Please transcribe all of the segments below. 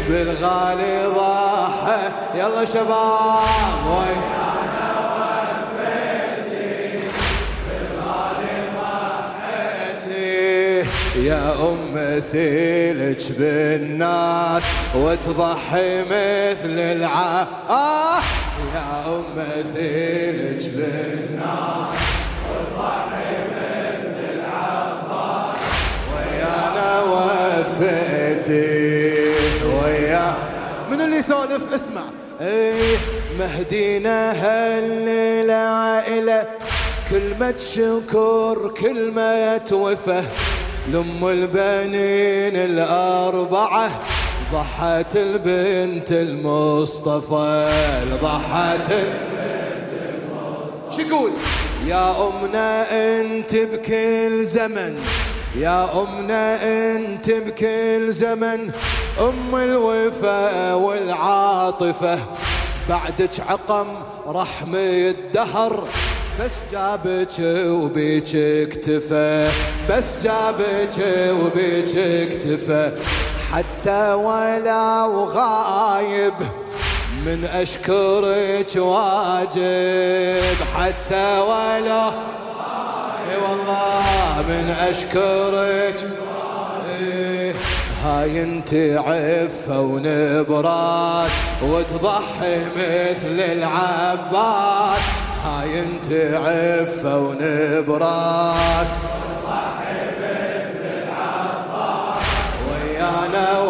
بالغالي ضحى. يلا شباب ويانا وفيتي بالغالي ضحيتي يا مثيلك بالناس وتضحي مثل يا مثيلك بالناس وتضحي مثل العباس ويانا وفيتي ويا. من اللي يسولف اسمع. مهدينا هالليلة عائلة كلمة شكر كلمة وفا لأم البنين الأربعة ضحت البنت المصطفى ضحت البنت المصطفى. شقول يا أمنا أنت بكل زمن يا أمنا أنت بكل زمن أم الوفاء والعاطفة بعدك عقم رحم الدهر بس جابك وبيك اكتفى بس جابك وبيك اكتفى حتى ولو غايب من أشكرك واجب حتى ولو اي والله من أشكرك. هاي انت عفة ونبراس وتضحي مثل العباس هاي انت عفة ونبراس وتضحي مثل العباس ويانا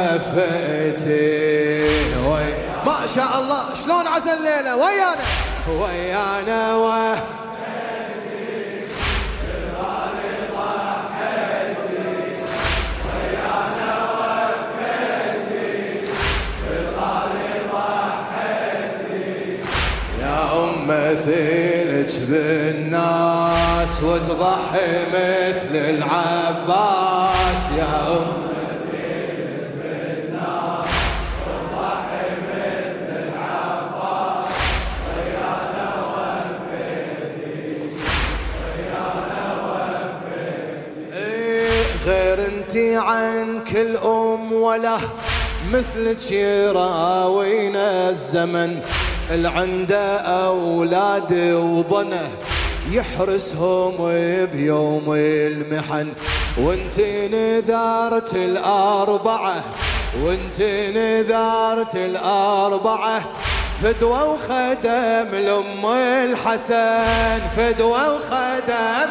وفيتي ما شاء الله شلون عسى الليلة ويانا مثلك بالناس وتضحي مثل العباس يا مثلك بالناس وتضحي مثل العباس ويانا وفيتي غير انتي عن كل ولا مثلك يراوينا الزمن اللي عنده أولاد وظنه يحرسهم بيوم المحن وانت نذارت الأربعة وانت نذارت الأربعة فدوى وخدم لأم الحسن فدوى وخدم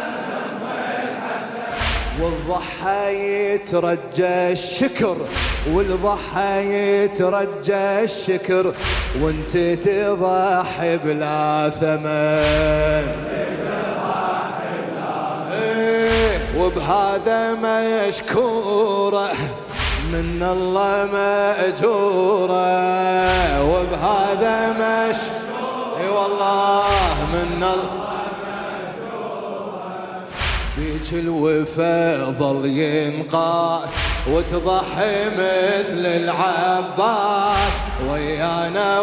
والضحى يترجى الشكر والضحى يترجى الشكر وانت تضحي بلا ثمن وبهذا مشكورة من الله مأجورة وبهذا اي والله من الله بيك الوفا ظل ينقاس وتضحي مثل العباس ويانا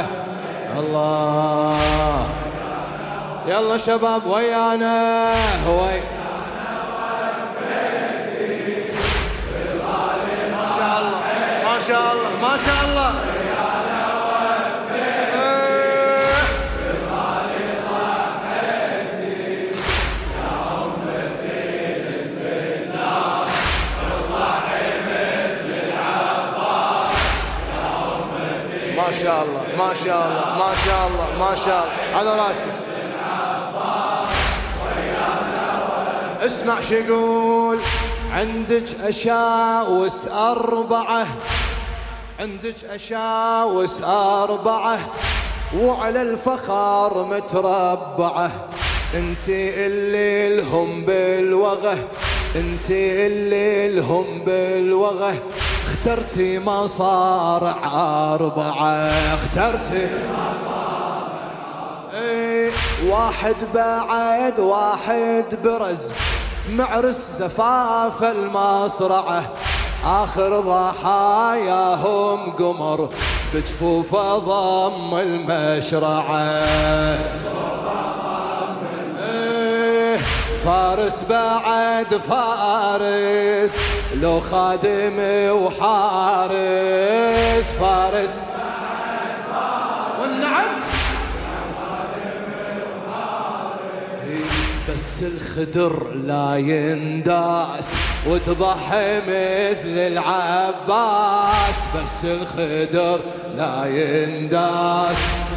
الله يلا شباب ويانا ما شاء الله ما شاء الله ما شاء الله ما شاء الله ما شاء الله ما شاء الله ما شاء الله على راسي. اسمع شقول عندك أشاوس أربعة عندك أشاوس أربعة وعلى الفخار متربعة انتي اللي لهم بالوغى انتي اللي لهم بالوغى اخترتي مصارع أربعة اخترتي واحد بعد واحد برز معرس زفاف المصرعة آخر ضحاياهم قمر بجفوفه ضم المشرعة فارس بعد فارس لو خادم وحارس، فارس والنعم بس الخدر لا ينداس وتضحي مثل العباس، بس الخدر لا ينداس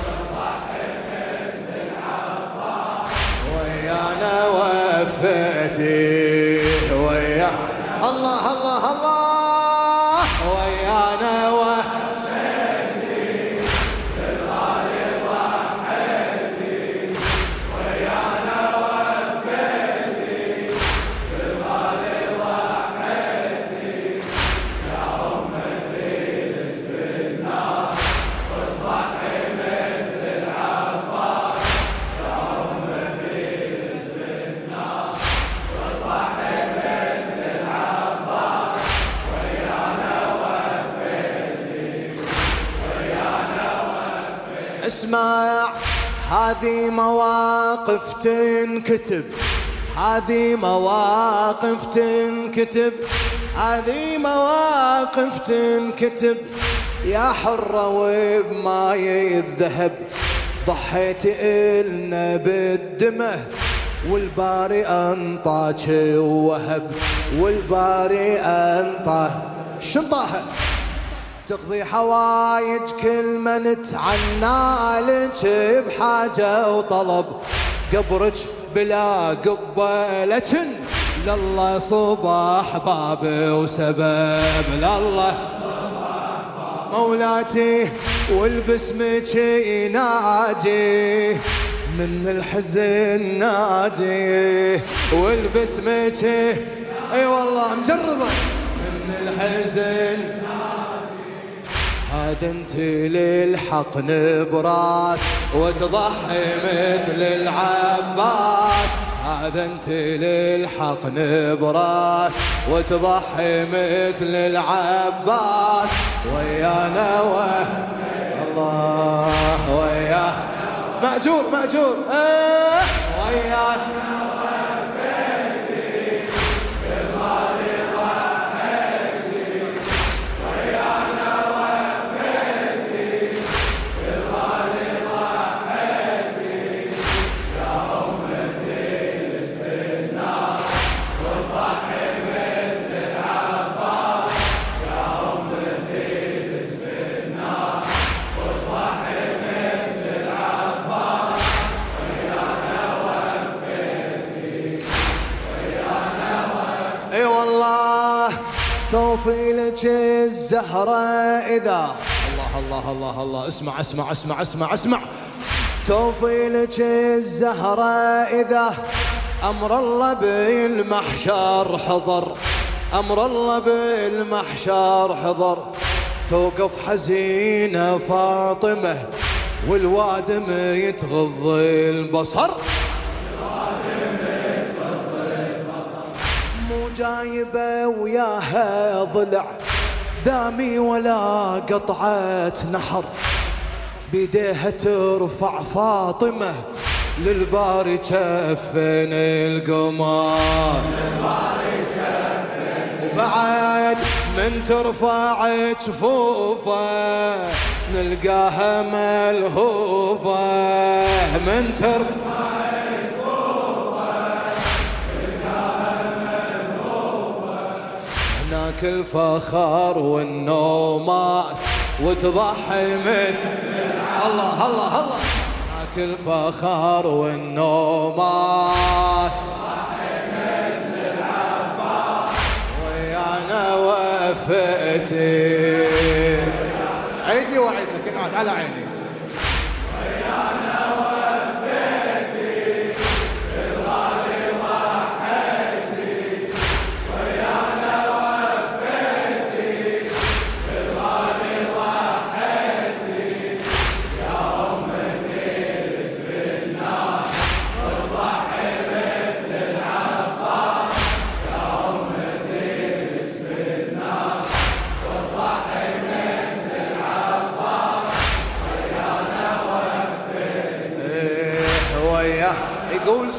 ويانا وفيتي ويا الله الله الله ويانا وفيتي بالغالي ضحيتي ويانا وفيتي بالغالي ضحيتي يا أمتي لجب الناس وتضحي مثل العباس يا أمتي لجب الناس وتضحي مثل العباس ويانا وفيتي ويانا وفيتي. اسمع هذه مواقف تنكتب، هذه مواقف تنكتب، هذه مواقف تنكتب يا حرة وبماي الذهب، ضحيت إلنا بالدمه والباري أنطاك ووهب، والباري أنطاك شنطاها تقضي حوايج كل من تعنالك بحاجة وطلب، قبرك بلا قبلة لله صباح باب وسبب، لله مولاتي والبسمك يناجي من الحزن ناجي والبسمك اي والله مجربه من الحزن هذا انت للحق نبراس وتضحي مثل العباس، هذا انت للحق نبراس وتضحي مثل العباس ويانا الله وياه مأجور مأجور ويانا اي والله توفيلك الزهرة إذا الله الله الله الله اسمع اسمع اسمع اسمع اسمع توفيلك الزهرة إذا أمر الله بالمحشر حضر، أمر الله بالمحشر حضر، توقف حزينة فاطمة والوادم يتغضي البصر، جايبه وياها ضلع دامي ولا قطعة نحر، بيديها ترفع فاطمة للباري جفن القمر، وبعد من ترفع جفوفه نلقاها ملهوفة، من ترفع هناك الفخر والنوماس وتضحي من الله الله الله، هناك الفخر والنوماس ويانا وفيتي عيدي وعيد لك انعاد على عيني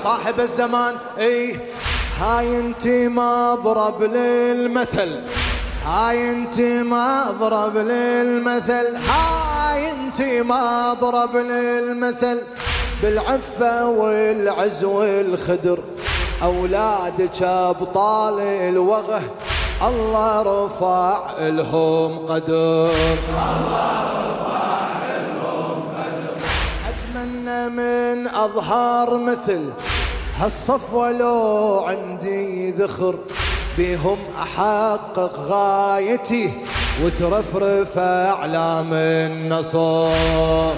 صاحب الزمان. اي هاي انتي مضرب للمثل، هاي انتي مضرب للمثل، هاي انتي مضرب للمثل، بالعفة والعز والخدر أولادك أبطال الوغى، الله رفع لهم قدر، الله رفع لهم قدر. أتمنى من أظهار مثل هالصف ولو عندي ذخر، بهم أحقق غايتي وترفرف أعلام النصر.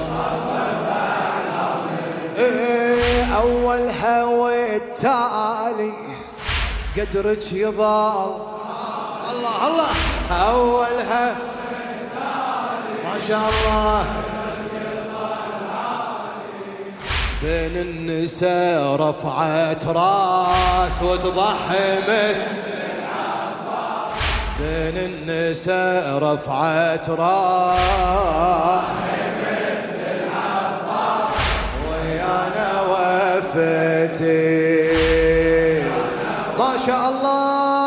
أولها والتالي قدرك يضال، الله الله، أولها ما شاء الله بين النساء رفعت راس وتضحي بين النساء رفعت راس ويانا وفتي ما شاء الله.